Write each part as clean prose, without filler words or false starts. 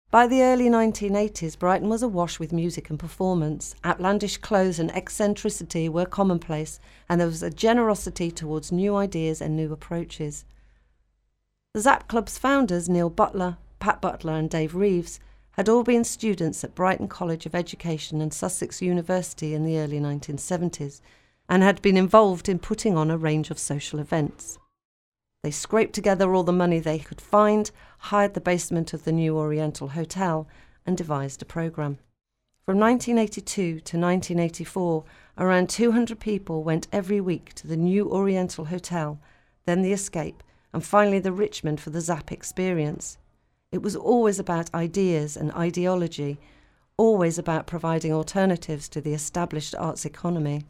By the early 1980s, Brighton was awash with music and performance. Outlandish clothes and eccentricity were commonplace, and there was a generosity towards new ideas and new approaches. The Zap Club's founders, Neil Butler, Pat Butler and Dave Reeves, had all been students at Brighton College of Education and Sussex University in the early 1970s, and had been involved in putting on a range of social events. They scraped together all the money they could find, hired the basement of the New Oriental Hotel, and devised a programme. From 1982 to 1984, around 200 people went every week to the New Oriental Hotel, then the Escape, and finally the Richmond for the Zap experience. It was always about ideas and ideology, always about providing alternatives to the established arts economy.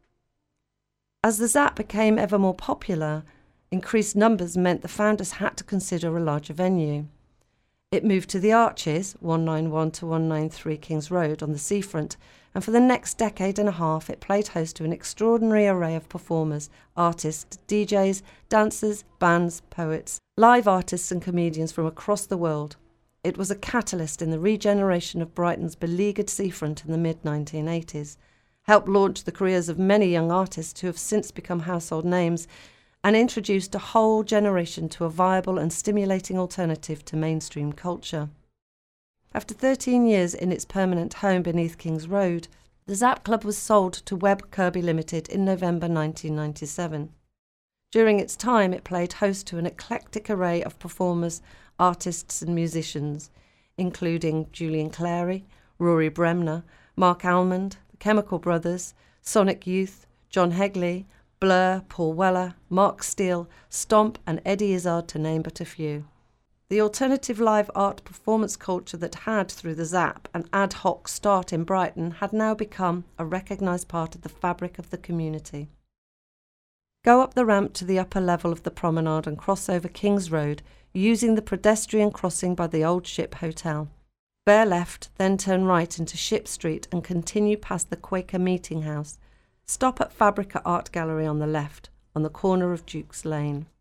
As the Zap became ever more popular, increased numbers meant the founders had to consider a larger venue. It moved to the Arches, 191 to 193 Kings Road on the seafront, and for the next decade and a half it played host to an extraordinary array of performers, artists, DJs, dancers, bands, poets, live artists and comedians from across the world. It was a catalyst in the regeneration of Brighton's beleaguered seafront in the mid-1980s, helped launch the careers of many young artists who have since become household names, and introduced a whole generation to a viable and stimulating alternative to mainstream culture. After 13 years in its permanent home beneath King's Road, the Zap Club was sold to Webb Kirby Limited in November 1997. During its time, it played host to an eclectic array of performers, artists and musicians, including Julian Clary, Rory Bremner, Mark Almond, the Chemical Brothers, Sonic Youth, John Hegley, Blur, Paul Weller, Mark Steele, Stomp and Eddie Izzard, to name but a few. The alternative live art performance culture that had, through the Zap, an ad hoc start in Brighton had now become a recognised part of the fabric of the community. Go up the ramp to the upper level of the promenade and cross over King's Road using the pedestrian crossing by the Old Ship Hotel. Bear left, then turn right into Ship Street and continue past the Quaker Meeting House. Stop at Fabrica Art Gallery on the left, on the corner of Duke's Lane.